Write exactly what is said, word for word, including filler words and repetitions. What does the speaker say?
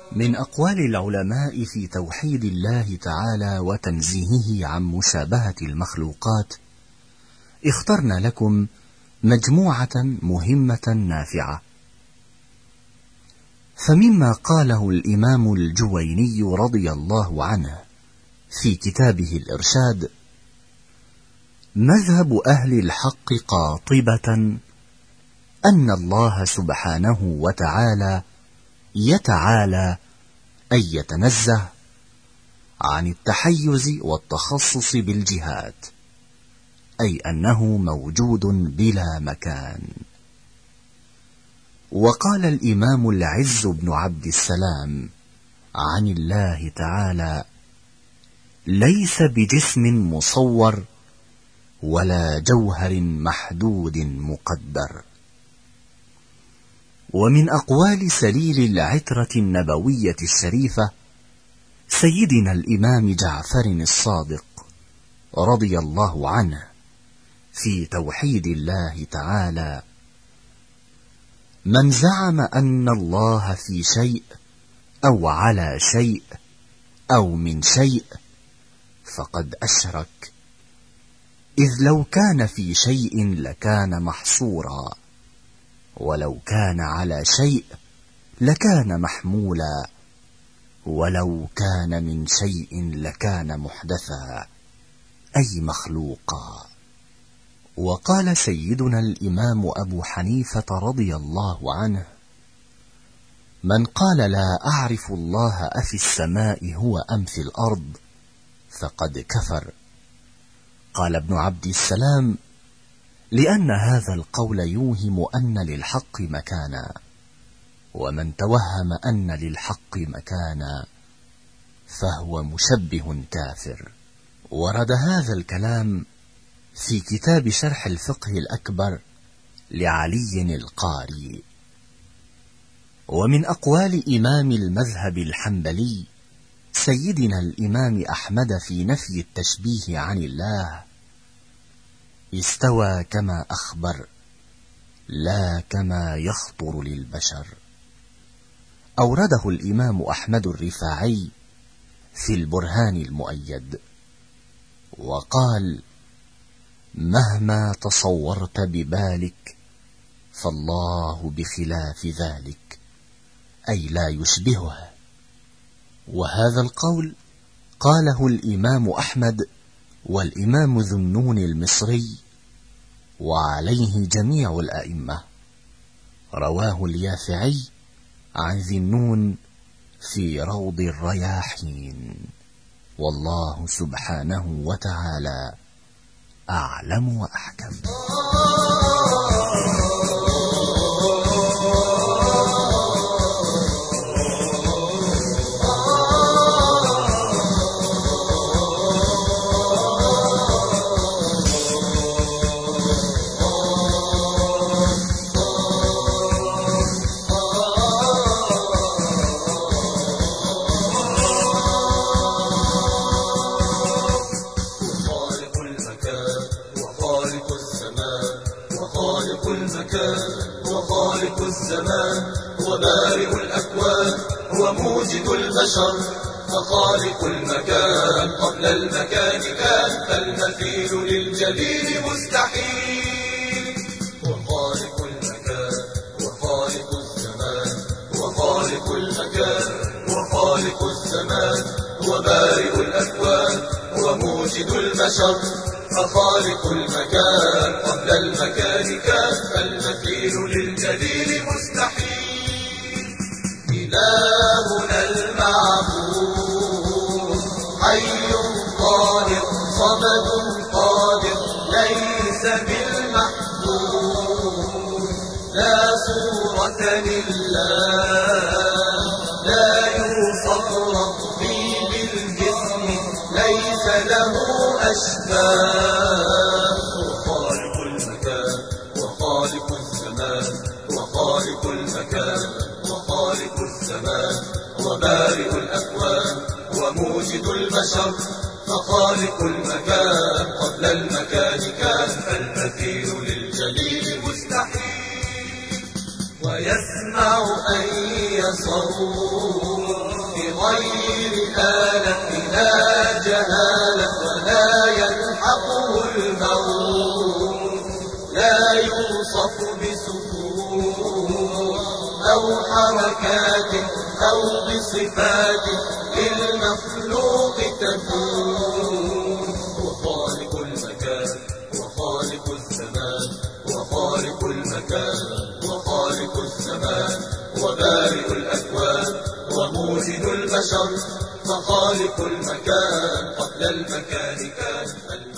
من أقوال العلماء في توحيد الله تعالى وتنزيهه عن مشابهة المخلوقات، اخترنا لكم مجموعة مهمة نافعة. فمما قاله الإمام الجويني رضي الله عنه في كتابه الإرشاد: مذهب أهل الحق قاطبة أن الله سبحانه وتعالى يتعالى أي يتنزه عن التحيز والتخصص بالجهات، أي أنه موجود بلا مكان. وقال الإمام العز بن عبد السلام عن الله تعالى: ليس بجسم مصور ولا جوهر محدود مقدر. ومن أقوال سليل العترة النبوية الشريفة سيدنا الإمام جعفر الصادق رضي الله عنه في توحيد الله تعالى: من زعم أن الله في شيء أو على شيء أو من شيء فقد أشرك، إذ لو كان في شيء لكان محصورا، ولو كان على شيء لكان محمولا، ولو كان من شيء لكان محدثا، أي مخلوقا. وقال سيدنا الإمام أبو حنيفة رضي الله عنه: من قال لا أعرف الله أفي السماء هو أم في الأرض فقد كفر. قال ابن عبد السلام: لأن هذا القول يوهم أن للحق مكانا، ومن توهم أن للحق مكانا فهو مشبه كافر. ورد هذا الكلام في كتاب شرح الفقه الأكبر لعلي القاري. ومن أقوال إمام المذهب الحنبلي سيدنا الإمام أحمد في نفي التشبيه عن الله: استوى كما أخبر لا كما يخطر للبشر. أورده الإمام أحمد الرفاعي في البرهان المؤيد، وقال: مهما تصورت ببالك فالله بخلاف ذلك، أي لا يشبهه. وهذا القول قاله الإمام أحمد والإمام ذو النون المصري، وعليه جميع الأئمة. رواه اليافعي عن ذي النون في روض الرياحين. والله سبحانه وتعالى أعلم وأحكم. وخالق الزمان وبارئ الأكوان وموجد البشر، فخالق المكان قبل المكان كان، فالمثيل للجليل مستحيل. وخالق المكان وخالق الزمان وخالق المكان وخالق الزمان وبارئ الأكوان وموجد البشر، فخالق المكان قبل المكان كان، فالمثيل للجليل مستحيل. إلهنا المعبود حي ظاهر صمد قادر، ليس بالمحدود، لا صورة لله، لا يوصف ربي بالجسم، ليس له أشباه. وخالق المكان وخالق الزمان وخالق المكان وخالق الزمان وبارئ الأكوان وموجد البشر، فخالق المكان قبل المكان كان، فالمثيل للجليل مستحيل. ويسمع أي صوت الغير آلة إلى جهالة ولا يلحقه الموت، لا يوصف بسكون أو حركات أو بصفات للمخلوق تكون. وخالق المكان وخالق الزمان وخالق المكان وخالق الزمان وبارئ الأكوان وموجد البشر، فخالق المكان قبل المكان كان.